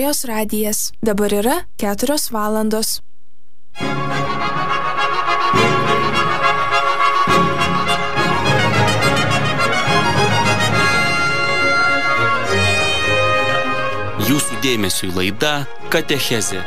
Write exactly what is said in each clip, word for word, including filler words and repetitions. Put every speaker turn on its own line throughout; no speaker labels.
Marijos radijas. Dabar yra keturios valandos.
Jūsų dėmesiui laida Katechezė.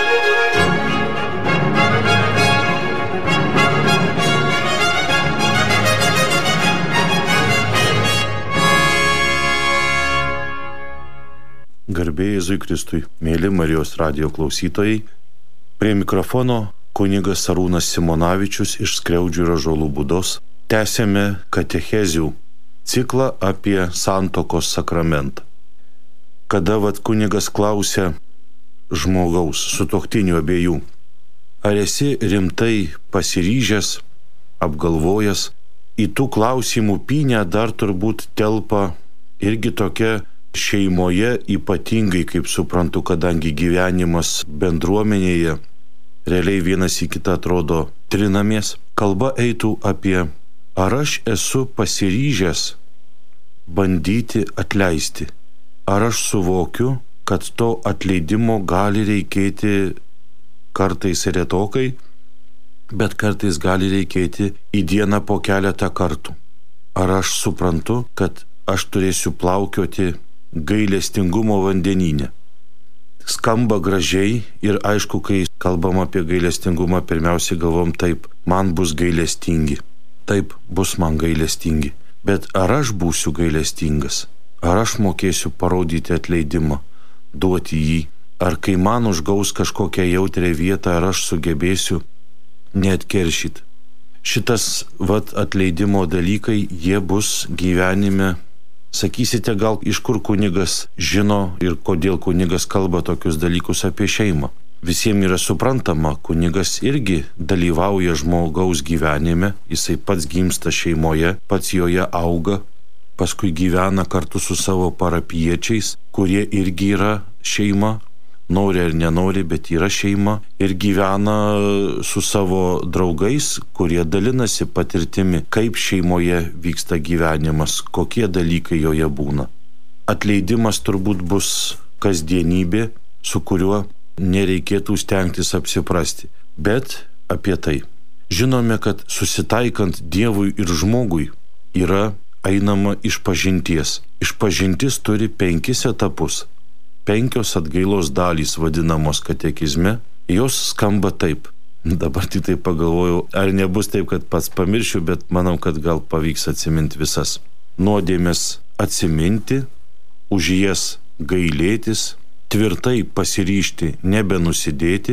Garbė Jėzui Kristui, mėly Marijos radijo klausytojai, prie mikrofono kunigas Arūnas Simonavičius iš Skriaudžių ir Ąžuolų Būdos. Tęsėme katechezių ciklą apie santuokos sakramentą. Kada vat kunigas klausia žmogaus, sutuoktinių abiejų, ar esi rimtai pasiryžęs, apgalvojęs, į tų klausimų pynę dar turbūt telpa irgi tokia šeimoje, ypatingai, kaip suprantu, kadangi gyvenimas bendruomenėje realiai vienas į kitą atrodo trinamės, kalba eitų apie, ar aš esu pasiryžęs bandyti atleisti, ar aš suvokiu, kad to atleidimo gali reikėti kartais retokai, bet kartais gali reikėti į dieną po keletą kartų. Ar aš suprantu, kad aš turėsiu plaukioti gailestingumo vandenyne. Skamba gražiai ir aišku, kai kalbam apie gailestingumą, pirmiausiai galvom taip, man bus gailestingi. Taip, bus man gailestingi. Bet ar aš būsiu gailestingas? Ar aš mokėsiu parodyti atleidimą, duoti jį? Ar kai man užgaus kažkokią jautrią vietą, ar aš sugebėsiu neatkeršyti? Šitas vat atleidimo dalykai, jie bus gyvenime. Sakysite, gal iš kur kunigas žino ir kodėl kunigas kalba tokius dalykus apie šeimą. Visiems yra suprantama, kunigas irgi dalyvauja žmogaus gyvenime, jisai pats gimsta šeimoje, pats joje auga, paskui gyvena kartu su savo parapiečiais, kurie irgi yra šeima, nori ar nenori, bet yra šeima, ir gyvena su savo draugais, kurie dalinasi patirtimi, kaip šeimoje vyksta gyvenimas, kokie dalykai joje būna. Atleidimas turbūt bus kasdienybė, su kuriuo nereikėtų stengtis apsiprasti, bet apie tai. Žinome, kad susitaikant Dievui ir žmogui yra einama išpažinties. Išpažintis turi penkis etapus. Penkios atgailos dalys vadinamos katekizme, jos skamba taip. Dabar tik tai pagalvojau, ar nebus taip, kad pats pamiršiu, bet manau, kad gal pavyks atsiminti visas. Nuodėmės atsiminti, už jas gailėtis, tvirtai pasiryžti nebenusidėti,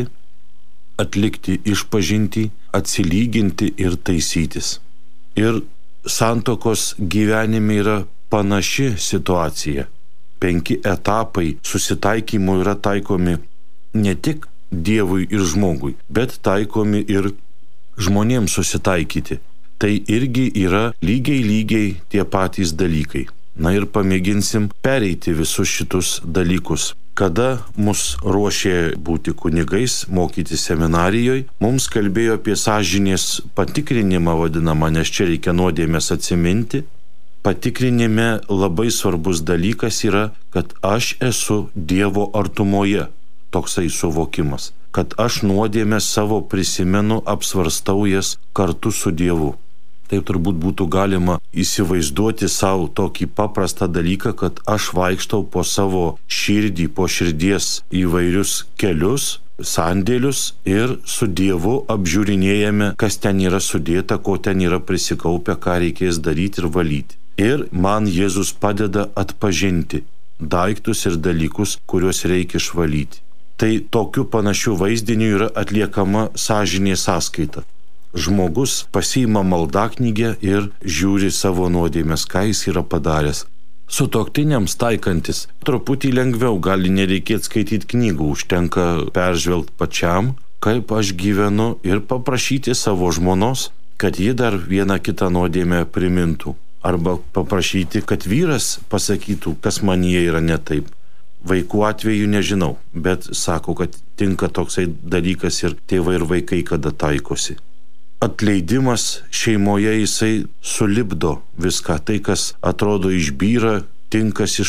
atlikti išpažintį, atsilyginti ir taisytis. Ir santuokos gyvenime yra panaši situacija. Penki etapai susitaikymo yra taikomi ne tik Dievui ir žmogui, bet taikomi ir žmonėms susitaikyti. Tai irgi yra lygiai lygiai tie patys dalykai. Na ir pamėginsim pereiti visus šitus dalykus. Kada mus ruošė būti kunigais, mokyti seminarijoje, mums kalbėjo apie sąžinės patikrinimą vadinamą, nes čia reikia nuodėmės atsiminti. Patikrinime labai svarbus dalykas yra, kad aš esu Dievo artumoje, toksai suvokimas, kad aš nuodėmę savo prisimenu, apsvarstau jas kartu su Dievu. Taip turbūt būtų galima įsivaizduoti savo tokį paprastą dalyką, kad aš vaikštau po savo širdį, po širdies įvairius kelius, sandėlius ir su Dievu apžiūrinėjame, kas ten yra sudėta, ko ten yra prisikaupę, ką reikės daryti ir valyti. Ir man Jėzus padeda atpažinti daiktus ir dalykus, kuriuos reikia išvalyti. Tai tokiu panašiu vaizdiniu yra atliekama sąžinės sąskaita. Žmogus pasiima maldaknygę ir žiūri savo nuodėmes, ką jis yra padaręs. Sutuoktiniams taikantis truputį lengviau, gali nereikėti skaityti knygų, užtenka peržvelgti pačiam, kaip aš gyvenu, ir paprašyti savo žmonos, kad ji dar vieną kitą nuodėmę primintų. Arba paprašyti, kad vyras pasakytų, kas manyje yra ne taip. Vaikų atveju nežinau, bet sako, kad tinka toksai dalykas ir tėvai ir vaikai kada taikosi. Atleidimas šeimoje jisai sulipdo viską, tai kas atrodo išbyra, tinkas iš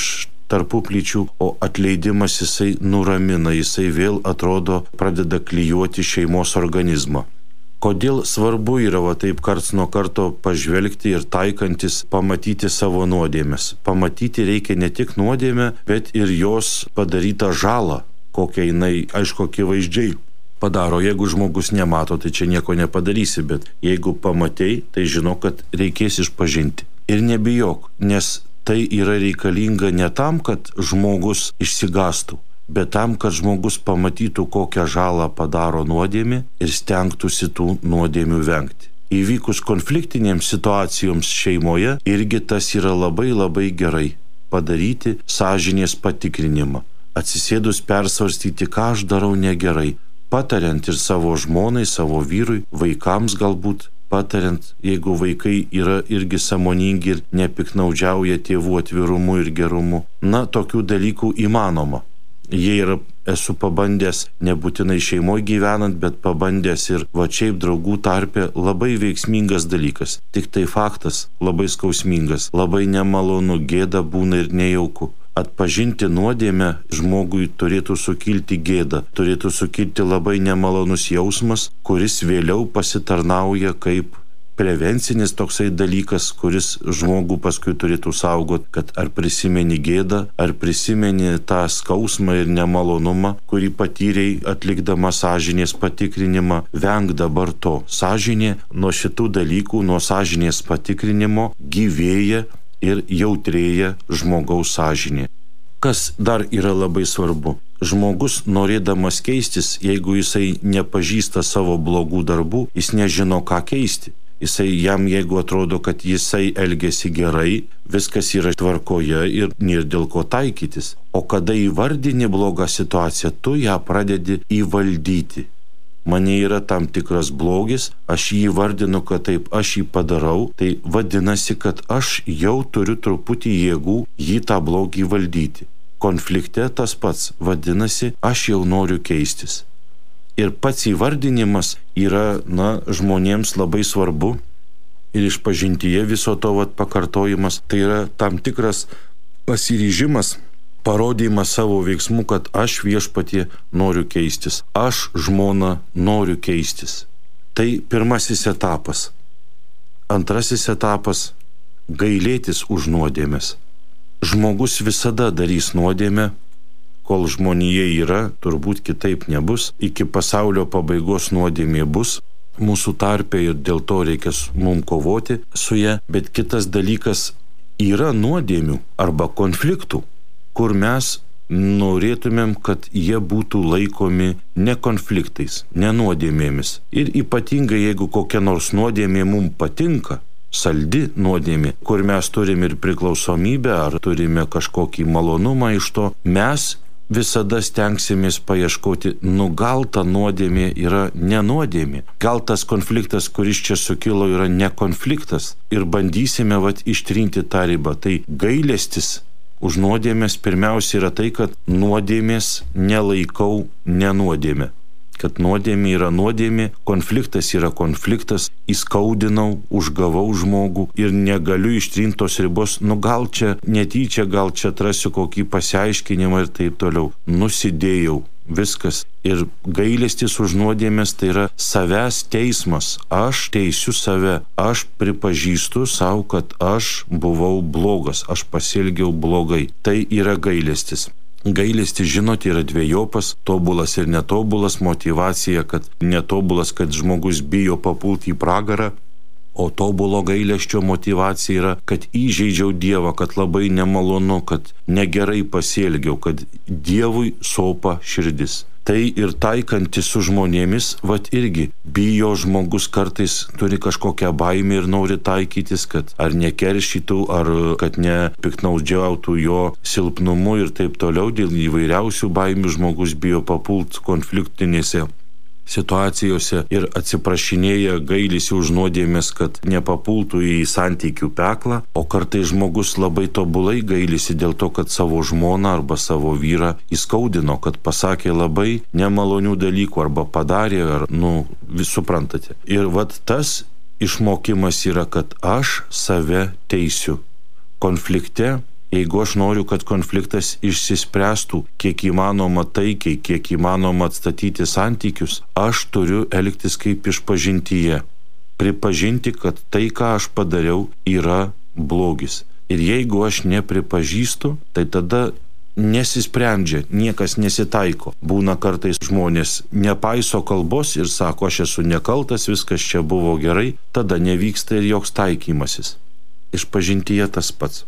tarpuplyčių, o atleidimas jisai nuramina, jisai vėl atrodo pradeda klijuoti šeimos organizmą. Kodėl svarbu yra va taip karts nuo karto pažvelgti ir taikantis pamatyti savo nuodėmes. Pamatyti reikia ne tik nuodėmę, bet ir jos padarytą žalą, kokią jinai, aišku, akivaizdžiai padaro. Jeigu žmogus nemato, tai čia nieko nepadarysi, bet jeigu pamatei, tai žinok, kad reikės išpažinti. Ir nebijok, nes tai yra reikalinga ne tam, kad žmogus išsigastų, bet tam, kad žmogus pamatytų, kokią žalą padaro nuodėmė ir stengtųsi tų nuodėmių vengti. Įvykus konfliktinėms situacijoms šeimoje irgi tas yra labai labai gerai padaryti sąžinės patikrinimą. Atsisėdus persvarstyti, ką aš darau negerai, patariant ir savo žmonai, savo vyrui, vaikams galbūt, patariant, jeigu vaikai yra irgi sąmoningi ir nepiknaudžiauja tėvų atvirumu ir gerumu. Na, tokių dalykų įmanoma. Jie yra, esu pabandęs, nebūtinai šeimoje gyvenant, bet pabandęs ir va šiaip draugų tarpe, labai veiksmingas dalykas. Tik tai faktas labai skausmingas, labai nemalonu, gėda būna ir nejauku. Atpažinti nuodėmę žmogui turėtų sukilti gėda, turėtų sukilti labai nemalonus jausmas, kuris vėliau pasitarnauja kaip prevencinis toksai dalykas, kuris žmogų paskui turėtų saugot, kad ar prisimeni gėdą, ar prisimeni tą skausmą ir nemalonumą, kurį patyrei atlikdama sąžinės patikrinimą. Venk dabar to. Sąžinė nuo šitų dalykų, nuo sąžinės patikrinimo gyvėja ir jautrėja žmogaus sąžinė. Kas dar yra labai svarbu? Žmogus, norėdamas keistis, jeigu jisai nepažįsta savo blogų darbų, jis nežino, ką keisti. Jisai jam, jeigu atrodo, kad jisai elgesi gerai, viskas yra tvarkoje ir nėra dėl ko taikytis. O kada įvardini blogą situaciją, tu ją pradedi įvaldyti. Mane yra tam tikras blogis, aš jį vardinu, kad taip aš jį padarau, tai vadinasi, kad aš jau turiu truputį jėgų jį tą blogį valdyti. Konflikte tas pats, vadinasi, aš jau noriu keistis. Ir pats įvardinimas yra, na, žmonėms labai svarbu ir išpažintyje viso to vat pakartojimas, tai yra tam tikras pasiryžimas, parodymas savo veiksmų, kad aš viešpatie noriu keistis, aš žmona noriu keistis. Tai pirmasis etapas. Antrasis etapas - gailėtis už nuodėmes. Žmogus visada darys nuodėmę, kol žmonija yra, turbūt kitaip nebus. Iki pasaulio pabaigos nuodėmė bus mūsų tarpe ir dėl to reikia mums kovoti su ja. Bet kitas dalykas yra nuodėmių arba konfliktų, kur mes norėtumėm, kad jie būtų laikomi ne konfliktais, ne nuodėmėmis. Ir ypatingai, jeigu kokia nors nuodėmė mums patinka, saldi nuodėmė, kur mes turim ir priklausomybę, ar turime kažkokį malonumą iš to, mes visada stengsimės paieškoti, nu gal ta nuodėmė yra ne nuodėmė, gal tas konfliktas, kuris čia sukilo, yra ne konfliktas ir bandysime vat ištrinti tą ribą. Tai gailestis už nuodėmės pirmiausia yra tai, kad nuodėmės nelaikau nenuodėmė. Kad nuodėmė yra nuodėmė, konfliktas yra konfliktas, įskaudinau, užgavau žmogų ir negaliu ištrinti tos ribos, nu gal čia netyčia, gal čia atrasiu kokį pasiaiškinimą ir taip toliau. Nusidėjau, viskas. Ir gailestis už nuodėmės tai yra savęs teismas. Aš teisiu save, aš pripažįstu savo, kad aš buvau blogas, aš pasielgiau blogai. Tai yra gailestis. Gailestis, žinote, yra dvejopas, tobulas ir netobulas, motyvacija, kad netobulas, kad žmogus bijo papulti į pragarą, o tobulo gailesčio motyvacija yra, kad įžeidžiau Dievą, kad labai nemalonu, kad negerai pasielgiau, kad Dievui sopa širdis. Tai ir taikantis su žmonėmis, vat irgi bijo žmogus kartais turi kažkokią baimę ir nori taikytis, kad ar nekeršytų, ar kad nepiknaudžiautų jo silpnumu ir taip toliau. Dėl įvairiausių baimių žmogus bijo papult konfliktinėse situacijose ir atsiprašinėja, gailisi už nuodėmės, kad nepapultų į santykių peklą, o kartais žmogus labai tobulai gailisi dėl to, kad savo žmoną arba savo vyrą įskaudino, kad pasakė labai nemalonių dalykų arba padarė, ar, nu, vis suprantate. Ir vat tas išmokimas yra, kad aš save teisiu. Konflikte Jeigu aš noriu, kad konfliktas išsispręstų kiek įmanoma taikiai, kiek įmanoma atstatyti santykius, aš turiu elgtis kaip išpažintyje. Pripažinti, kad tai, ką aš padariau, yra blogis. Ir jeigu aš nepripažįstu, tai tada nesisprendžia, niekas nesitaiko. Būna kartais žmonės nepaiso kalbos ir sako, aš esu nekaltas, viskas čia buvo gerai, tada nevyksta ir joks taikymasis. Išpažintyje tas pats.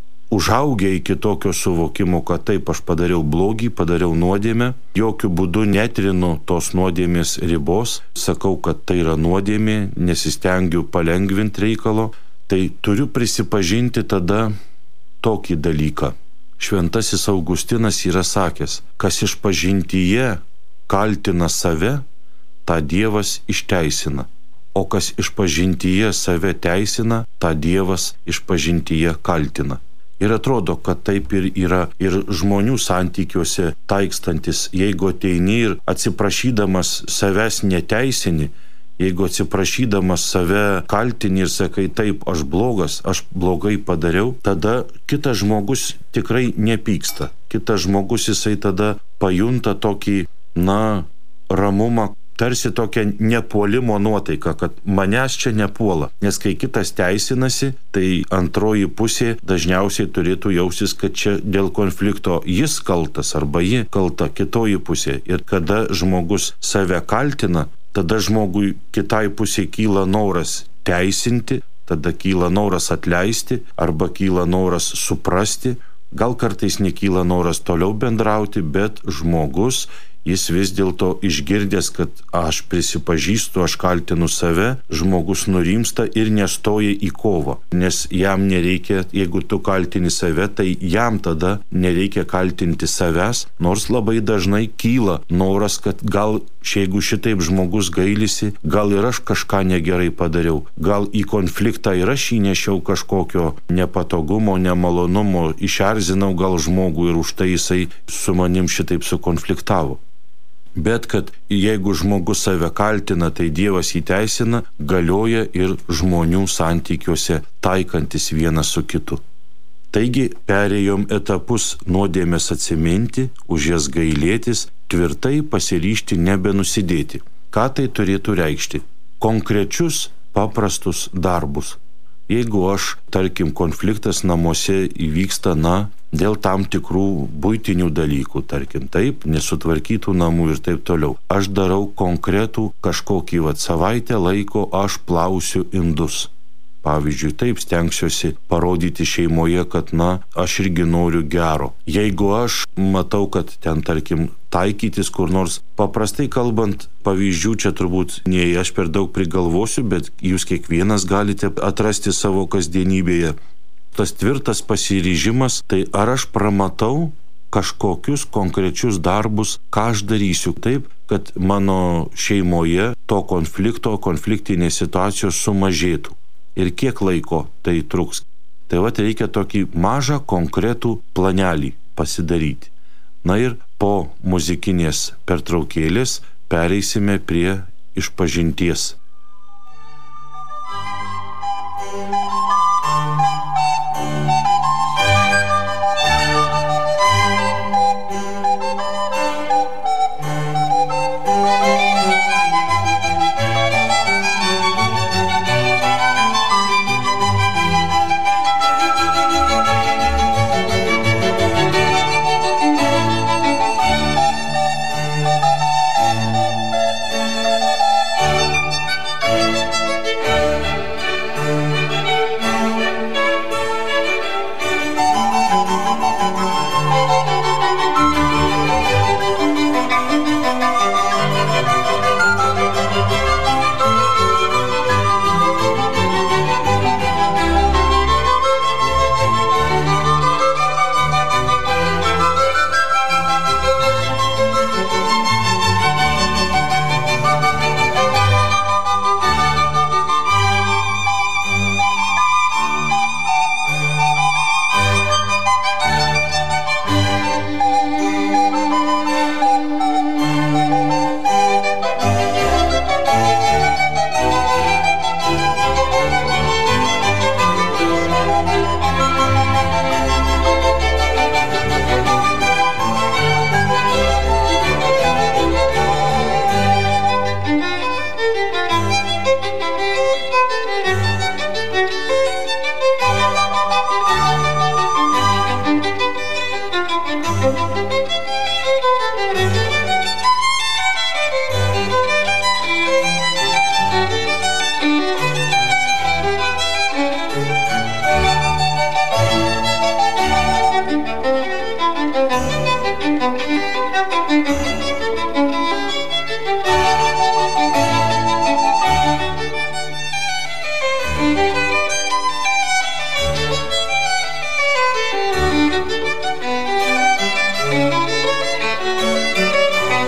Užaugę iki tokio suvokimo, kad taip aš padariau blogį, padariau nuodėmę, jokių būdų netrinu tos nuodėmės ribos, sakau, kad tai yra nuodėmė, nesistengiu palengvinti reikalo, tai turiu prisipažinti tada tokį dalyką. Šventasis Augustinas yra sakęs, kas išpažintyje kaltina save, tą Dievas išteisina, o kas išpažintyje save teisina, tą Dievas išpažintyje kaltina. Ir atrodo, kad taip ir yra ir žmonių santykiuose taikstantis, jeigu ateini ir atsiprašydamas savęs neteisini, jeigu atsiprašydamas save kaltini ir sakai, taip, aš blogas, aš blogai padariau, tada kitas žmogus tikrai nepyksta. Kitas žmogus jisai tada pajunta tokį, na, ramumą, tarsi tokia nepuolimo nuotaika, kad manęs čia nepuola. Nes kai kitas teisinasi, tai antroji pusė dažniausiai turėtų jausis, kad čia dėl konflikto jis kaltas arba ji kalta, kitoji pusė. Ir kada žmogus save kaltina, tada žmogui kitai pusė kyla noras teisinti, tada kyla noras atleisti arba kyla noras suprasti. Gal kartais nekyla noras toliau bendrauti, bet žmogus jis vis dėlto išgirdęs, kad aš prisipažįstu, aš kaltinu save, žmogus nurimsta ir nestoja į kovą. Nes jam nereikia, jeigu tu kaltini save, tai jam tada nereikia kaltinti savęs, nors labai dažnai kyla noras, kad gal jeigu šitaip žmogus gailisi, gal ir aš kažką negerai padariau, gal į konfliktą ir aš įnešiau kažkokio nepatogumo, nemalonumo, išerzinau gal žmogų ir už tai jisai su manim šitaip sukonfliktavo. Bet kad jeigu žmogus save kaltina, tai Dievas įteisina, galioja ir žmonių santykiuose taikantis vienas su kitu. Taigi perėjom etapus nuodėmės atsiminti, už jas gailėtis, tvirtai pasiryžti nebenusidėti. Ką tai turėtų reikšti? Konkrečius, paprastus darbus. Jeigu aš, tarkim, konfliktas namuose įvyksta, na, dėl tam tikrų buitinių dalykų, tarkim, taip, nesutvarkytų namų ir taip toliau. Aš darau konkretų kažkokį vat savaitę laiko, aš plausiu indus. Pavyzdžiui, taip stengsiuosi parodyti šeimoje, kad, na, aš irgi noriu gero. Jeigu aš matau, kad ten, tarkim, taikytis kur nors, paprastai kalbant, pavyzdžių čia turbūt nei aš per daug prigalvosiu, bet jūs kiekvienas galite atrasti savo kasdienybėje. Tas tvirtas pasiryžimas, tai ar aš pramatau kažkokius konkrečius darbus, ką aš darysiu taip, kad mano šeimoje to konflikto, konfliktinės situacijos sumažėtų. Ir kiek laiko tai truks. Tai vat reikia tokį mažą konkretų planelį pasidaryti. Na ir po muzikinės pertraukėlės pereisime prie išpažinties.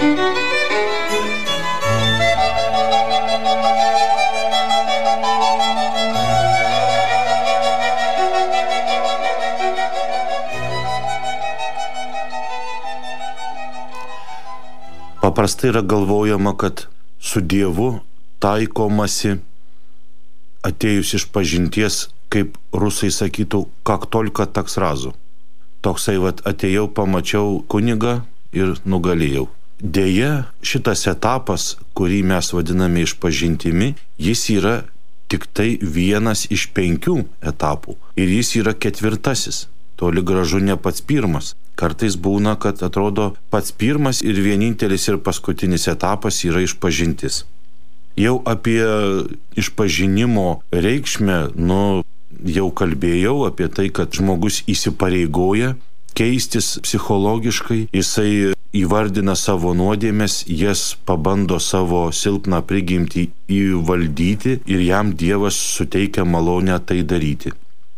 Paprastai yra galvojama, kad su Dievu taikomasi atėjus iš pažinties, kaip rusai sakytų, kak tolka tak srazu. Toksai vat atėjau, pamačiau kunigą ir nugalėjau. Deja, šitas etapas, kurį mes vadiname išpažintimi, jis yra tik tai vienas iš penkių etapų. Ir jis yra ketvirtasis. Toli gražu ne pats pirmas. Kartais būna, kad atrodo pats pirmas ir vienintelis ir paskutinis etapas yra išpažintis. Jau apie išpažinimo reikšmę, nu, jau kalbėjau apie tai, kad žmogus įsipareigoja keistis psichologiškai, jisai įvardina savo nuodėmes, jas pabando savo silpną prigimtį įvaldyti ir jam Dievas suteikia malonę tai daryti.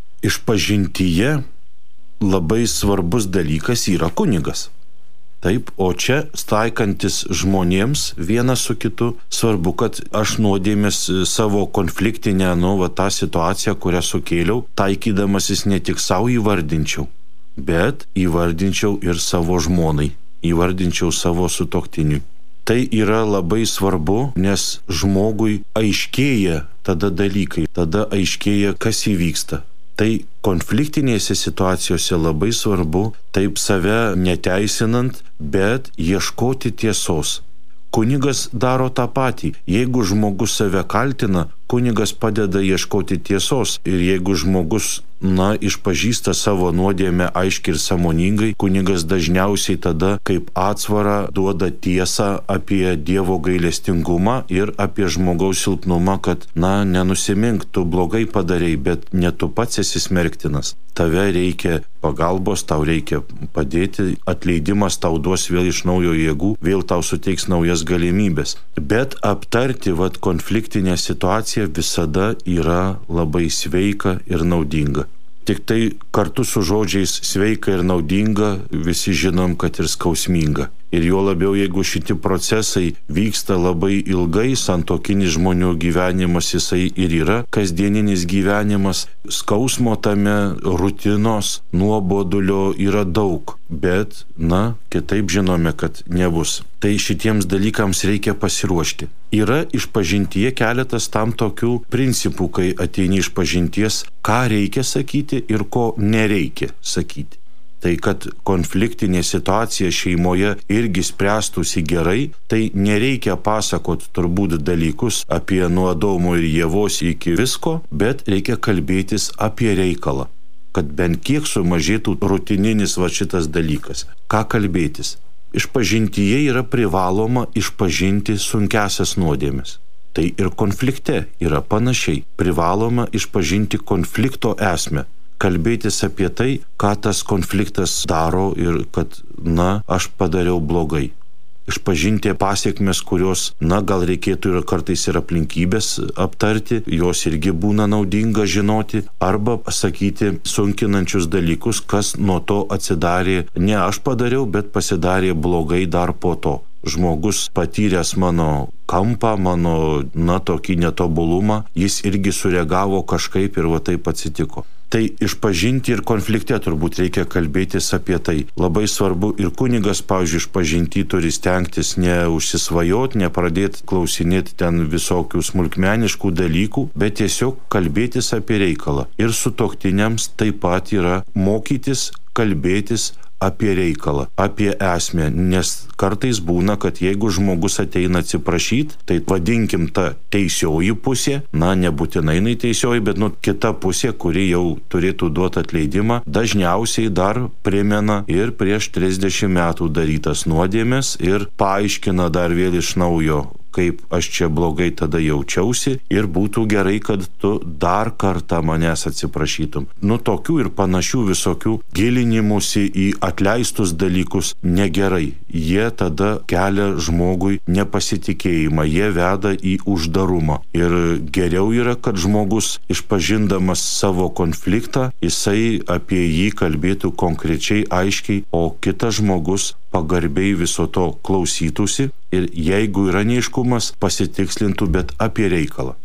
Išpažintyje labai svarbus dalykas yra kunigas. Taip, o čia staikantis žmonėms vienas su kitu, svarbu, kad aš nuodėmės savo konfliktinę, nu, va, tą situaciją, kurią sukėliau, taikydamasis ne tik savo įvardinčiau, bet įvardinčiau ir savo žmonai, įvardinčiau savo sutuoktiniui. Tai yra labai svarbu, nes žmogui aiškėja tada dalykai, tada aiškėja, kas įvyksta. Tai konfliktinėse situacijose labai svarbu taip save neteisinant, bet ieškoti tiesos. Kunigas daro tą patį. Jeigu žmogus save kaltina, kunigas padeda ieškoti tiesos. Ir jeigu žmogus, na, išpažįsta savo nuodėmę aiškiai ir sąmoningai, kunigas dažniausiai tada kaip atsvarą duoda tiesą apie Dievo gailestingumą ir apie žmogaus silpnumą, kad, na, nenusimink, tu blogai padarei, bet ne tu pats esi smerktinas. Tave reikia pagalbos, tau reikia padėti, atleidimas tau duos vėl iš naujo jėgų, vėl tau suteiks naujas galimybės. Bet aptarti vat konfliktinę situaciją visada yra labai sveika ir naudinga. Tik tai kartu su žodžiais sveika ir naudinga visi žinom, kad ir skausminga. Ir juo labiau, jeigu šitie procesai vyksta labai ilgai, santuokinis žmonių gyvenimas jisai ir yra kasdieninis gyvenimas, skausmo tame, rutinos, nuobodulio yra daug, bet, na, kitaip žinome, kad nebus. Tai šitiems dalykams reikia pasiruošti. Yra išpažintyje keletas tam tokių principų, kai ateini išpažinties, ką reikia sakyti ir ko nereikia sakyti. Tai kad konfliktinė situacija šeimoje irgi spręstųsi gerai, tai nereikia pasakot turbūt dalykus apie nuo Adomo ir Ievos iki visko, bet reikia kalbėtis apie reikalą, kad bent kiek sumažėtų rutininis va šitas dalykas. Ką kalbėtis? Išpažintyje yra privaloma išpažinti sunkiasias nuodėmes. Tai ir konflikte yra panašiai. Privaloma išpažinti konflikto esmę. Kalbėtis apie tai, ką tas konfliktas daro ir kad, na, aš padariau blogai. Išpažinti pasiekmes, kurios, na, gal reikėtų ir kartais ir aplinkybės aptarti, jos irgi būna naudinga žinoti, arba sakyti sunkinančius dalykus, kas nuo to atsidarė, ne aš padariau, bet pasidarė blogai dar po to. Žmogus patyręs mano kampą, mano, na, tokį netobulumą, jis irgi sureagavo kažkaip ir va taip atsitiko. Tai išpažinti ir konflikte turbūt reikia kalbėtis apie tai. Labai svarbu ir kunigas, pavyzdžiui, išpažinti turi stengtis neužsisvajoti, nepradėti klausinėti ten visokių smulkmeniškų dalykų, bet tiesiog kalbėtis apie reikalą. Ir sutuoktiniams taip pat yra mokytis kalbėtis apie reikalą, apie esmę, nes kartais būna, kad jeigu žmogus ateina atsiprašyti, tai vadinkim ta teisioji pusė, na, nebūtinai jinai teisioji, bet nu kita pusė, kuri jau turėtų duoti atleidimą, dažniausiai dar primena ir prieš trisdešimt metų darytas nuodėmes ir paaiškina dar vėl iš naujo, kaip aš čia blogai tada jaučiausi ir būtų gerai, kad tu dar kartą manęs atsiprašytum. Nu, tokių ir panašių visokių gilinimusi į atleistus dalykus negerai. Jie tada kelia žmogui nepasitikėjimą, jie veda į uždarumą. Ir geriau yra, kad žmogus išpažindamas savo konfliktą, jisai apie jį kalbėtų konkrečiai, aiškiai, o kitas žmogus pagarbiai viso to klausytųsi ir jeigu yra neiškumas, pasitikslintų, bet apie reikalą.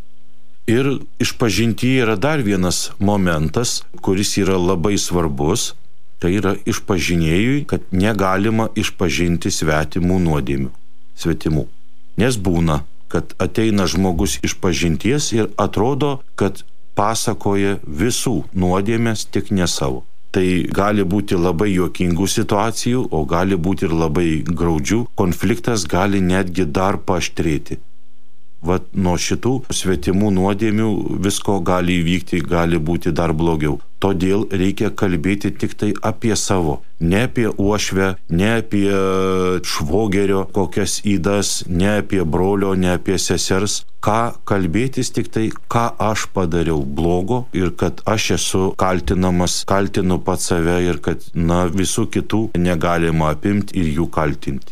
Ir išpažintyje yra dar vienas momentas, kuris yra labai svarbus, tai yra išpažinėjui, kad negalima išpažinti svetimų nuodėmių, svetimų. Nes būna, kad ateina žmogus išpažinties ir atrodo, kad pasakoja visų nuodėmės, tik ne savo. Tai gali būti labai juokingų situacijų, o gali būti ir labai graudžių. Konfliktas gali netgi dar paaštrėti. Vat nuo šitų svetimų nuodėmių visko gali įvykti, gali būti dar blogiau. Todėl reikia kalbėti tik tai apie savo. Ne apie uošvę, ne apie švogerio kokias ydas, ne apie brolio, ne apie sesers. Ką kalbėtis tik tai, ką aš padariau blogo ir kad aš esu kaltinamas, kaltinu pat save ir kad, na, visų kitų negalima apimti ir jų kaltinti.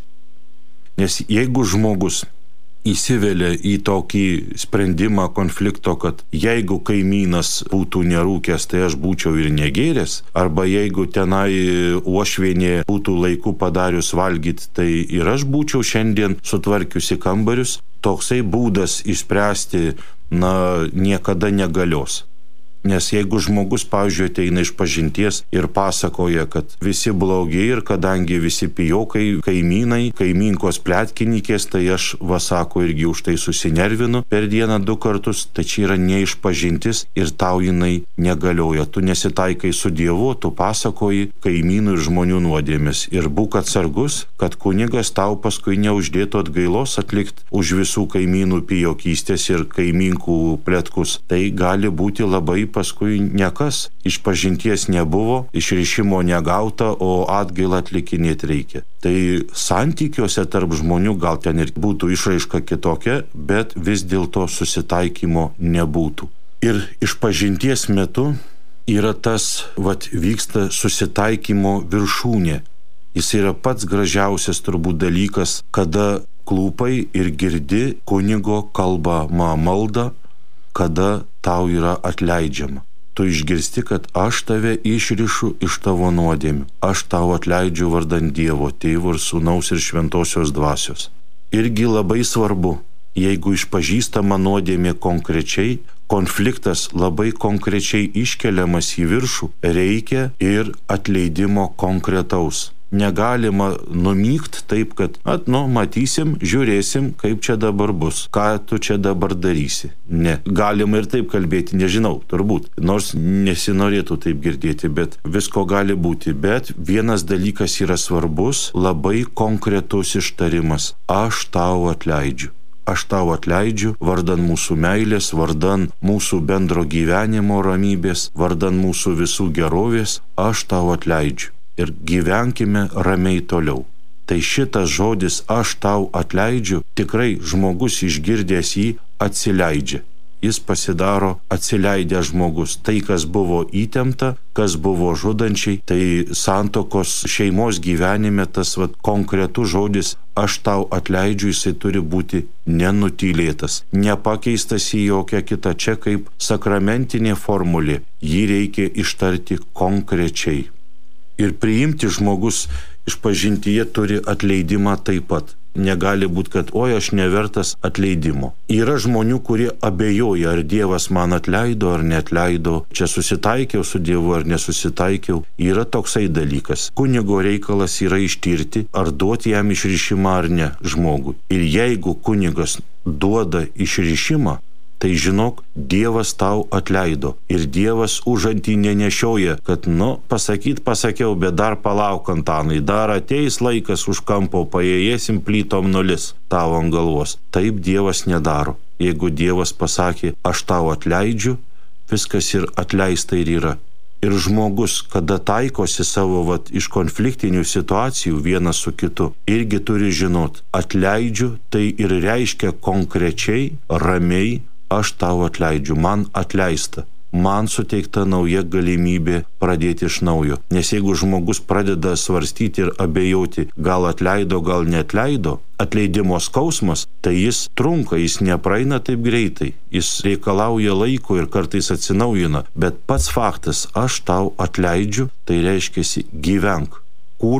Nes jeigu žmogus įsivelia į tokį sprendimą konflikto, kad jeigu kaimynas būtų nerūkęs, tai aš būčiau ir negėręs, arba jeigu tenai uošvienė būtų laiku padarius valgyti, tai ir aš būčiau šiandien sutvarkiusi kambarius, toksai būdas išspręsti, na, niekada negalios. Nes jeigu žmogus, pavyzdžiui, ateina iš pažinties ir pasakoja, kad visi blogi ir kadangi visi pijokai, kaimynai, kaiminkos pletkininkės, tai aš, va sako, irgi už tai susinervinu per dieną du kartus, tai čia yra neišpažintis ir tau jinai negalioja. Tu nesitaikai su Dievu, tu pasakoji kaimynų ir žmonių nuodėmes. Ir būk atsargus, kad kunigas tau paskui neuždėtų atgailos atlikti už visų kaimynų pijokystės ir kaiminkų pletkus. Tai gali būti labai paskui nekas, išpažinties nebuvo, išrišimo negauta, o atgailą atlikinėti reikia. Tai santykiuose tarp žmonių gal ten ir būtų išraiška kitokia, bet vis dėlto susitaikymo nebūtų. Ir išpažinties metu yra tas, vat, vyksta susitaikymo viršūnė. Jis yra pats gražiausias turbūt dalykas, kada klūpai ir girdi kunigo kalbamą maldą, kada tau yra atleidžiama. Tu išgirsti, kad aš tave išrišu iš tavo nuodėmių. Aš tau atleidžiu vardan Dievo, Tėvo ir Sūnaus ir Šventosios Dvasios. Irgi labai svarbu, jeigu išpažįstama nuodėmė konkrečiai, konfliktas labai konkrečiai iškeliamas į viršų, reikia ir atleidimo konkretaus. Negalima numykt taip, kad, at, nu, matysim, žiūrėsim, kaip čia dabar bus, ką tu čia dabar darysi. Ne, galima ir taip kalbėti, nežinau, turbūt, nors nesinorėtų taip girdėti, bet visko gali būti. Bet vienas dalykas yra svarbus, labai konkretus ištarimas. Aš tau atleidžiu. Aš tau atleidžiu vardan mūsų meilės, vardan mūsų bendro gyvenimo ramybės, vardan mūsų visų gerovės, aš tau atleidžiu. Ir gyvenkime ramiai toliau. Tai šitas žodis aš tau atleidžiu, tikrai žmogus išgirdęs jį atsileidžia. Jis pasidaro atsileidęs žmogus. Tai, kas buvo įtempta, kas buvo žudančiai, tai santokos šeimos gyvenime tas, vat, konkretus žodis aš tau atleidžiu, jisai turi būti nenutylėtas, nepakeistas į jokią kitą. Čia kaip sakramentinė formulė, jį reikia ištarti konkrečiai. Ir priimti žmogus išpažintyje turi atleidimą taip pat. Negali būti, kad oi, aš nevertas atleidimo. Yra žmonių, kurie abejoja, ar Dievas man atleido ar neatleido, čia susitaikiau su Dievu ar nesusitaikiau. Yra toksai dalykas. Kunigo reikalas yra ištirti, ar duoti jam išrišimą ar ne žmogui. Ir jeigu kunigas duoda išrišimą, tai žinok, Dievas tau atleido. Ir Dievas užantį nenešioja, kad, nu, pasakyt pasakiau, bet dar palauk, Antanai, dar ateis laikas už kampo, paėjėsim plytom nulis tau ant galvos. Taip Dievas nedaro. Jeigu Dievas pasakė, aš tau atleidžiu, viskas ir atleista ir yra. Ir žmogus, kada taikosi savo, vat, iš konfliktinių situacijų vienas su kitu, irgi turi žinot, atleidžiu, tai ir reiškia konkrečiai, ramiai, aš tau atleidžiu, man atleista, man suteikta nauja galimybė pradėti iš naujo. Nes jeigu žmogus pradeda svarstyti ir abejoti, gal atleido, gal neatleido, atleidimo skausmas, tai jis trunka, jis nepraeina taip greitai, jis reikalauja laiko ir kartais atsinaujina, bet pats faktas, aš tau atleidžiu, tai reiškia gyvenk, kurk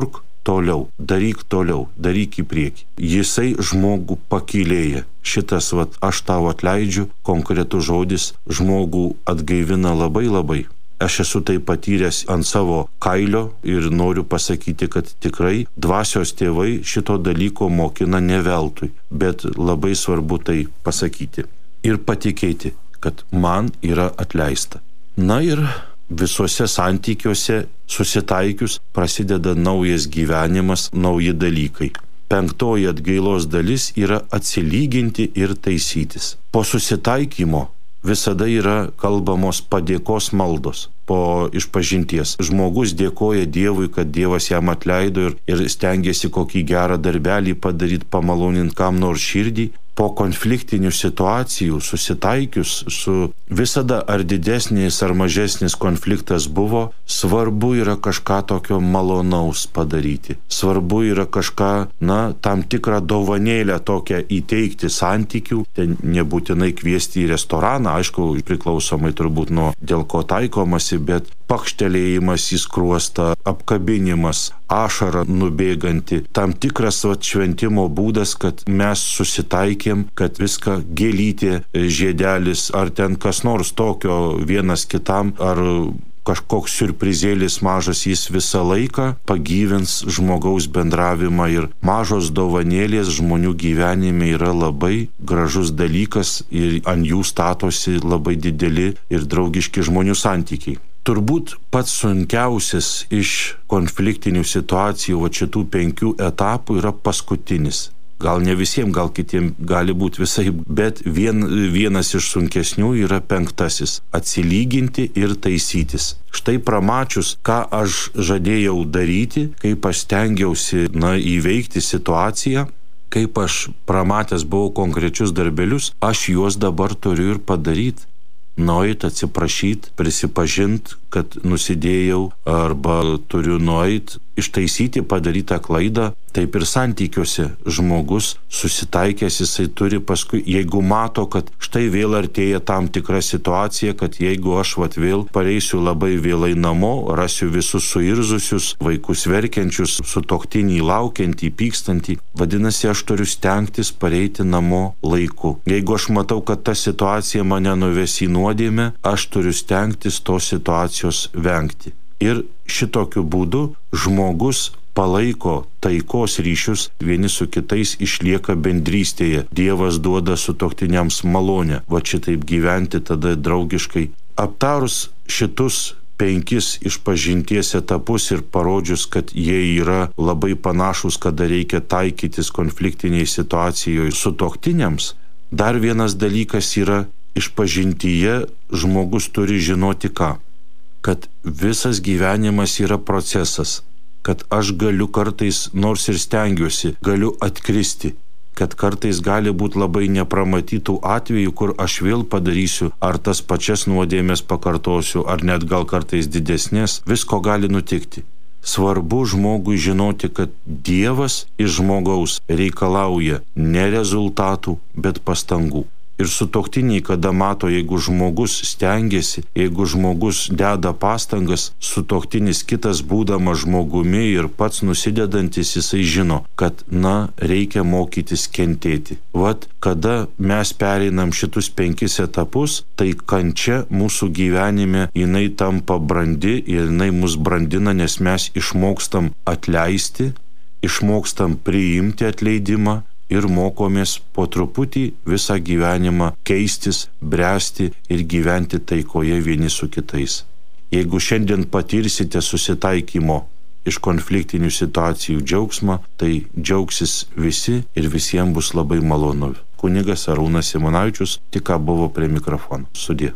toliau, daryk toliau, daryk į priekį. Jisai žmogų pakylėja. Šitas, vat, aš tau atleidžiu, konkretus žodis žmogų atgaivina labai labai. Aš esu tai patyręs ant savo kailio ir noriu pasakyti, kad tikrai dvasios tėvai šito dalyko mokina ne veltui, bet labai svarbu tai pasakyti ir patikėti, kad man yra atleista. Na ir visuose santykiuose susitaikius prasideda naujas gyvenimas, nauji dalykai. Penktoji atgailos dalis yra atsilyginti ir taisytis. Po susitaikymo visada yra kalbamos padėkos maldos po išpažinties. Žmogus dėkoja Dievui, kad Dievas jam atleido ir, ir stengiasi kokį gerą darbelį padaryti, pamalonint kam nors širdį. Po konfliktinių situacijų susitaikius su visada ar didesnis ar mažesnis konfliktas buvo, svarbu yra kažką tokio malonaus padaryti. Svarbu yra kažką, na, tam tikrą dovanėlę tokią įteikti santykių. Ten nebūtinai kviesti į restoraną, aišku, priklausomai turbūt nuo dėl ko taikomasi, bet pakštelėjimas į skruostą, apkabinimas, ašara nubėganti, tam tikras vat, šventimo būdas, kad mes susitaikėm, kad viską gėlytė, žiedelis, ar ten kas nors tokio vienas kitam, ar kažkoks siurprizėlis mažas, jis visą laiką pagyvins žmogaus bendravimą ir mažos dovanėlės žmonių gyvenime yra labai gražus dalykas ir ant jų statosi labai dideli ir draugiški žmonių santykiai. Turbūt pats sunkiausias iš konfliktinių situacijų, va šitų penkių etapų yra paskutinis. Gal ne visiems, gal kitiems gali būti visai, bet vien, vienas iš sunkesnių yra penktasis – atsilyginti ir taisytis. Štai pramačius, ką aš žadėjau daryti, kaip aš stengiausi, na, įveikti situaciją, kaip aš pramatęs buvau konkrečius darbelius, aš juos dabar turiu ir padaryti. Nueit, atsiprašyti, prisipažinti, kad nusidėjau arba turiu nueit, ištaisyti padarytą klaidą. Taip ir santykiuose žmogus susitaikęs, jisai turi paskui, jeigu mato, kad štai vėl artėja tam tikra situacija, kad jeigu aš vat vėl pareisiu labai vėlai namo, rasiu visus suirzusius, vaikus verkiančius, sutuoktinį laukiantį, pykstantį, vadinasi, aš turiu stengtis pareiti namo laiku. Jeigu aš matau, kad ta situacija mane nuves į nuodėmę, aš turiu stengtis tos situacijos vengti. Ir šitokiu būdu žmogus palaiko taikos ryšius, vieni su kitais išlieka bendrystėje. Dievas duoda sutuoktiniams malonę, va šitaip gyventi tada draugiškai. Aptarus šitus penkis išpažinties etapus ir parodžius, kad jie yra labai panašus, kada reikia taikytis konfliktiniai situacijoje sutuoktiniams, dar vienas dalykas yra išpažintyje žmogus turi žinoti ką? Kad visas gyvenimas yra procesas, kad aš galiu kartais, nors ir stengiuosi, galiu atkristi, kad kartais gali būti labai nepramatytų atvejų, kur aš vėl padarysiu, ar tas pačias nuodėmės pakartosiu, ar net gal kartais didesnės, visko gali nutikti. Svarbu žmogui žinoti, kad Dievas iš žmogaus reikalauja ne rezultatų, bet pastangų. Ir sutuoktiniai, kada mato, jeigu žmogus stengiasi, jeigu žmogus deda pastangas, sutuoktinis kitas būdamas žmogumi ir pats nusidedantis, jisai žino, kad, na, reikia mokytis kentėti. Vat, kada mes pereinam šitus penkis etapus, tai kančia mūsų gyvenime, jinai tampa brandi ir jinai mus brandina, nes mes išmokstam atleisti, išmokstam priimti atleidimą, ir mokomės po truputį visą gyvenimą keistis, bręsti ir gyventi taikoje vieni su kitais. Jeigu šiandien patirsite susitaikymo iš konfliktinių situacijų džiaugsmą, tai džiaugsis visi ir visiems bus labai malonu. Kunigas Arūnas Simonavičius tik ką buvo prie mikrofono. Sudie.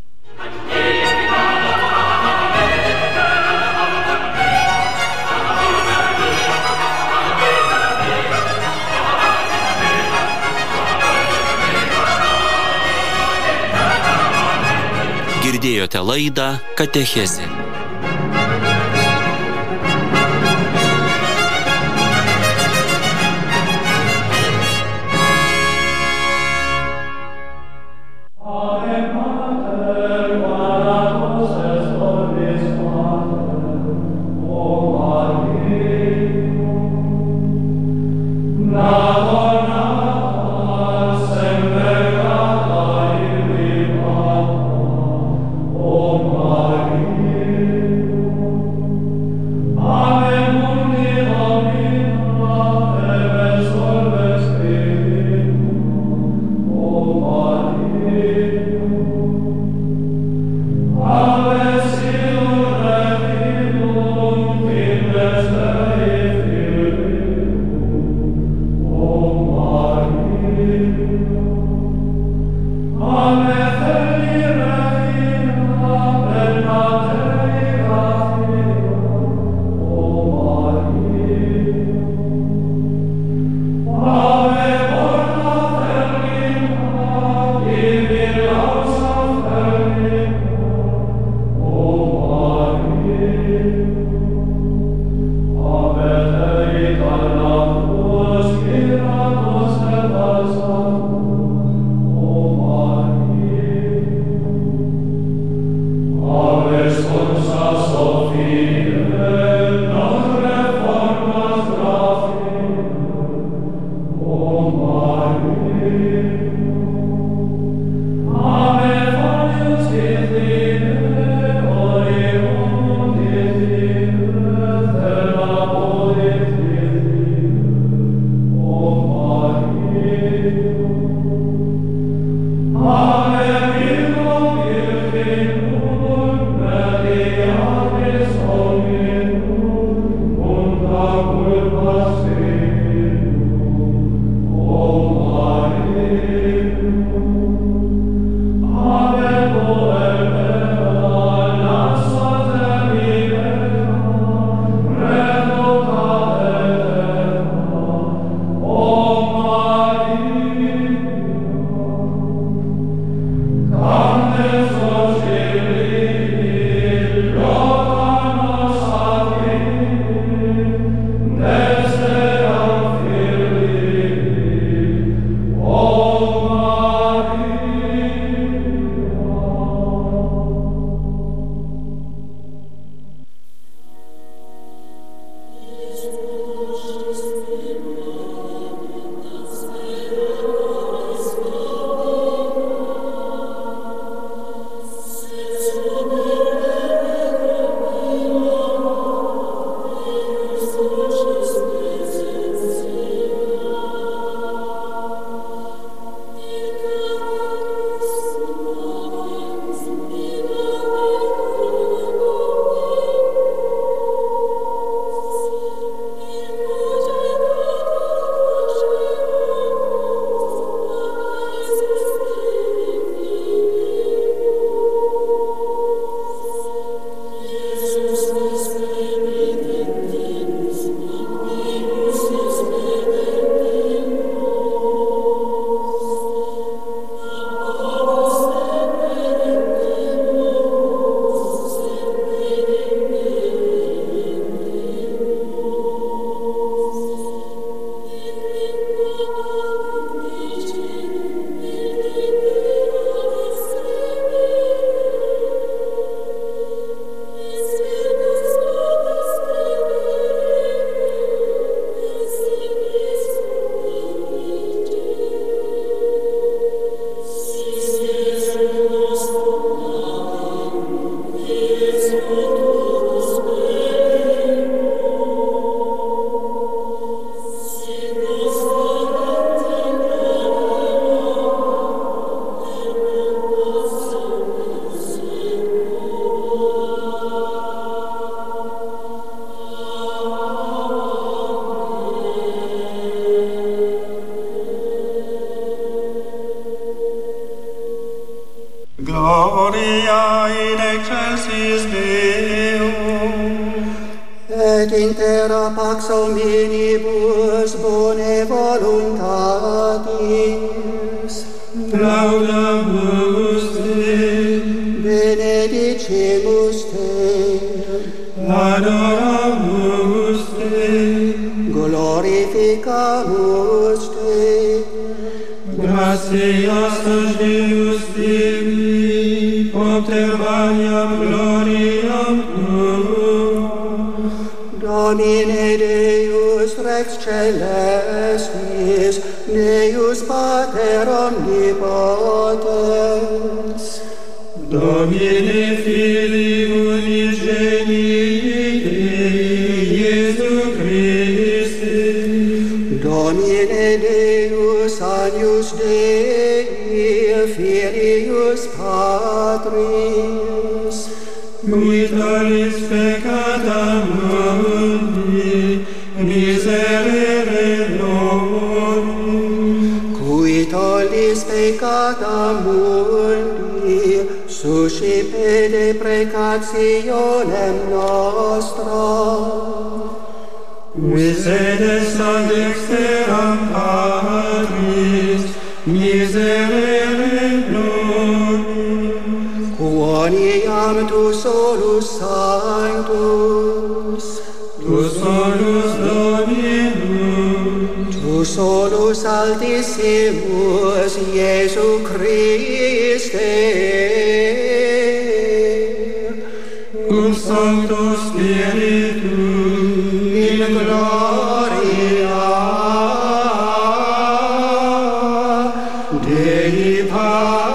Girdėjote laidą Katechezė.
Gloria in excelsis Deo. Et in terra pax omnibus bone voluntatis.
Laudamus Te.
Benedicimus Te.
Adoramus Te.
Glorificamus Te.
Gratias Deus Tibi, obtervaniam gloriam Tuam.
Domine Deus Rex Celestis, Deus Pater Omnipotens.
Domine Filii unigenii Dei, Iesu Christi.
Domine Deus Agnus Dei, Filius Patris.
Qui tollis peccata mundi, miserere nobis.
Qui tollis peccata mundi, suscipe deprecationem nostra.
Qui sedes ad dexteram Patris, miserere nobis.
Quoniam tu solus sanctus,
Tu solus Dominus,
tu solus altissimus, Iesu Christe.
cum Sancto Spiritu,
In gloria
Dei Patris